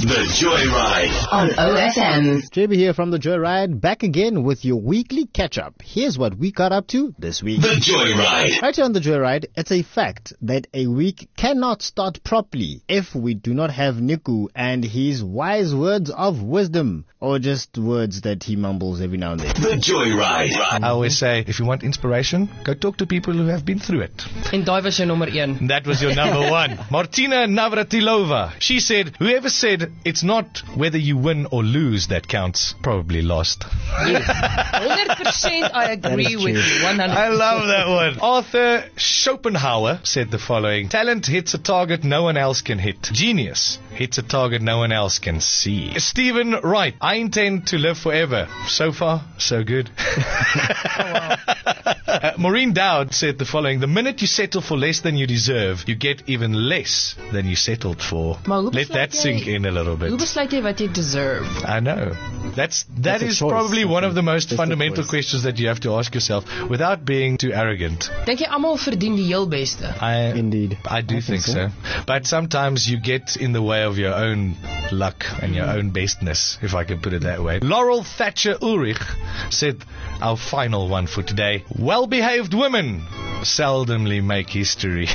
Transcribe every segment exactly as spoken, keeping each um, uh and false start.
The Joyride on O F M. J B here from The Joyride, back again with your weekly catch-up. Here's what we got up to this week. The Joyride. Right here on The Joyride, it's a fact that a week cannot start properly if we do not have Niku and his wise words of wisdom, or just words that he mumbles every now and then. The Joyride. I always say, if you want inspiration, go talk to people who have been through it. En daai was jou nommer one. That was your number one. Martina Navratilova. She said, whoever said it's not whether you win or lose that counts, probably lost. Yes. one hundred percent I agree with you. one hundred percent. I love that one. Arthur Schopenhauer said the following: talent hits a target no one else can hit. Genius hits a target no one else can see. Stephen Wright. I intend to live forever. So far, so good. Oh, wow. uh, Maureen Dowd said the following: the minute you settle for less than you deserve, you get even less than you settled for. Let that sink in a little bit. Hoe besluit jy wat jy deserve? I know. That's that That's is choice. probably one of the most That's fundamental questions that you have to ask yourself without being too arrogant. Dink jy almal verdien die heel beste? I Indeed. I do I think, think so. so. But sometimes you get in the way of your own luck and your own bestness, if I can put it that way. Laurel Thatcher Ulrich said our final one for today: well-behaved women seldomly make history.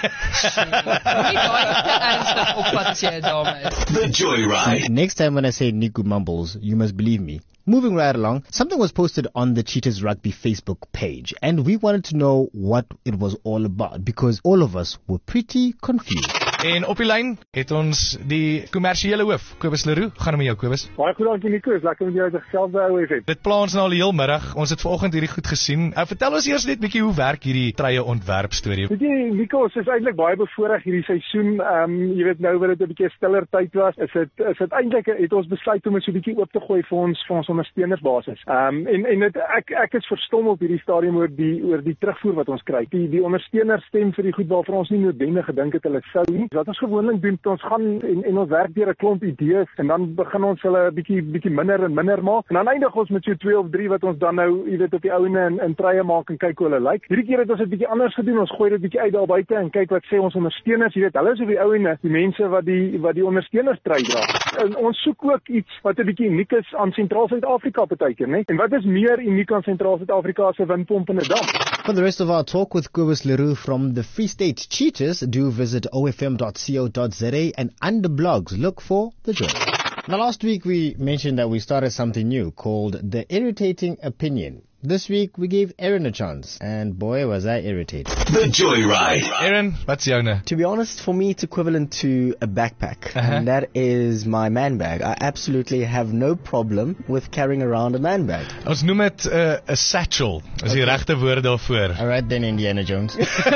The Joyride. Next time when I say Niku mumbles, you must believe me. Moving right along, something was posted on the Cheetahs Rugby Facebook page, and we wanted to know what it was all about because all of us were pretty confused. En op die lyn het ons die kommersiële hoof, Kobus Leroux. Gaan met jou, Kobus. Baie goed, dankie Nico. Is lekker met jou self by O F M. Dit pla ons nou al die heel middag. Ons het vanoggend hierdie goed gesien. Uh, vertel ons eers net bietjie hoe werk hierdie treie ontwerp storie. Weet jy, Nico, ons is eintlik baie bevoorreg hierdie seisoen. Ehm um, jy weet nou wat dit 'n bietjie stiller tyd was. Is dit is dit eintlik het ons besluit om dit so 'n bietjie oop te gooi vir ons vir ons ondersteunersbasis. Ehm um, en en dit ek ek is verstom op hierdie stadium oor die oor die terugvoer wat ons kry. Die die ondersteuners stem vir die goed waarvan ons nie noodwendig gedink het hulle sou nie. Wat ons gewoonlik doen, ons gaan en, en ons werk deur 'n klomp idees en dan begin ons hulle bietjie bietjie minder en minder maak en dan eindig ons met so twee of drie wat ons dan nou, jy weet, op die ouene in, in treie maak en kyk hoe hulle lyk. Hierdie keer het ons dit bietjie anders gedoen. Ons gooi dit bietjie uit daar buite en kyk wat sê ons ondersteuners. Jy weet, hulle is op die ouene, die mense wat die wat die ondersteuners trei dra. En ons soek ook iets wat 'n bietjie uniek is aan Sentraal Suid-Afrika partykeer, né? En wat is meer uniek aan Sentraal Suid-Afrika as 'n windpomp in 'n dam? For the rest of our talk with Kobus Leroux from the Free State Cheetahs, do visit O F M dot co dot za and under blogs look for The Joy. Now last week we mentioned that we started something new called The Irritating Opinion. This week we gave Aaron a chance, and boy was I irritated. The Joyride. Aaron, wat's joune? To be honest, for me, it's equivalent to a backpack. Uh-huh. And that is my man bag. I absolutely have no problem with carrying around a man bag. Ons noem dit 'n uh, 'n satchel. Is die regte woord daarvoor. Alright then, Indiana Jones.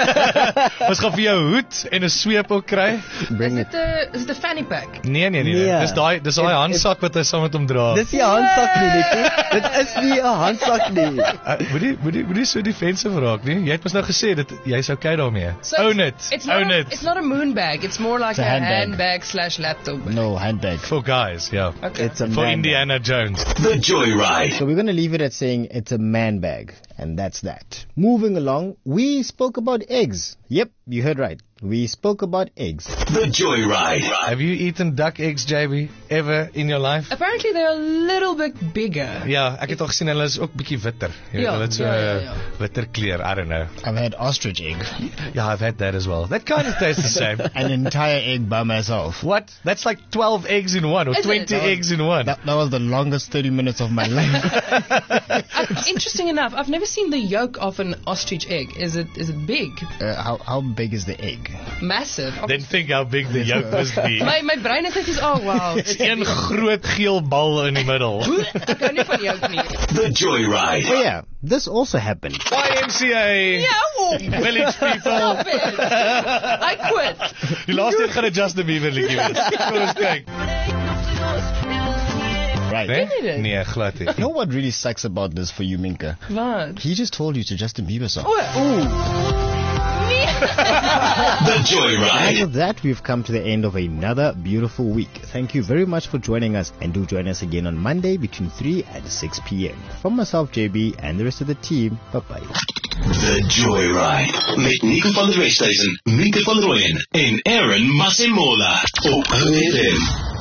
Ons gaan vir jou hoed en 'n sweep ook kry. Bring Is it. dit 'n is dit 'n fanny pack? Nee, nee, nee. nee. Nee. Dis daai dis daai It- handsak wat hy saam met hom dra. Dis nie 'n handsak nie, Nico. Dit is nie 'n handsak nie. Uh, moet jy moet jy moet jy so defensive raak, nie? Jy het mos nou gesê dat jy's okay daarmee. So Own it's- it. It's not Own a, it. It's not a moon bag. It's more like It's a a handbag. handbag slash laptop. No, handbag. For guys, yeah. Okay. It's a For man Indiana Jones. The Joyride. So we're going to leave it at saying it's a man bag, and that's that. Moving along, we spoke about eggs. Yep, you heard right. We spoke about eggs. The Joyride. Have you eaten duck eggs, J B, ever in your life? Apparently they're a little bit bigger. Ja, ek het al gesien hulle is ook bietjie witter. Jy weet, Ja, hulle het so ja, ja, uh, ja. witter kleur, I don't know. I've had ostrich egg. Yeah, I've had that as well. That kind of tastes the same. An entire egg by myself. What? That's like twelve eggs in one or Is it? twenty That eggs in one. That, that was the longest thirty minutes of my life. Uh, interesting enough, I've never seen the yolk of an ostrich egg. Is it is it big? Uh, how, how big is the egg? Massive. Then think how big the yolk must be. My my brein het net oh wow. It's een groot geel bal in die middel. Ek hou nie van yolk nie. The Joyride. Oh yeah, this also happened. Y M C A. Ja, oh. Village people. Stop it. I quit. Die laaste een gaan 'n Justin Bieber liedjie wees. Kom ons kyk. Right. Nee? Ken jy dit? Nee, glad nie. You know what really sucks about this for you, Minka? Wat? He just told you to Justin Bieber song. O, nee. The And Joyride. with that, we've come to the end of another beautiful week. Thank you very much for joining us, and do join us again on Monday between three and six p.m. From myself, J B, and the rest of the team, bye-bye. The Joyride. Met Nico van der Westhuizen, Minka van Rooyen en Aaron Masemola op O F M.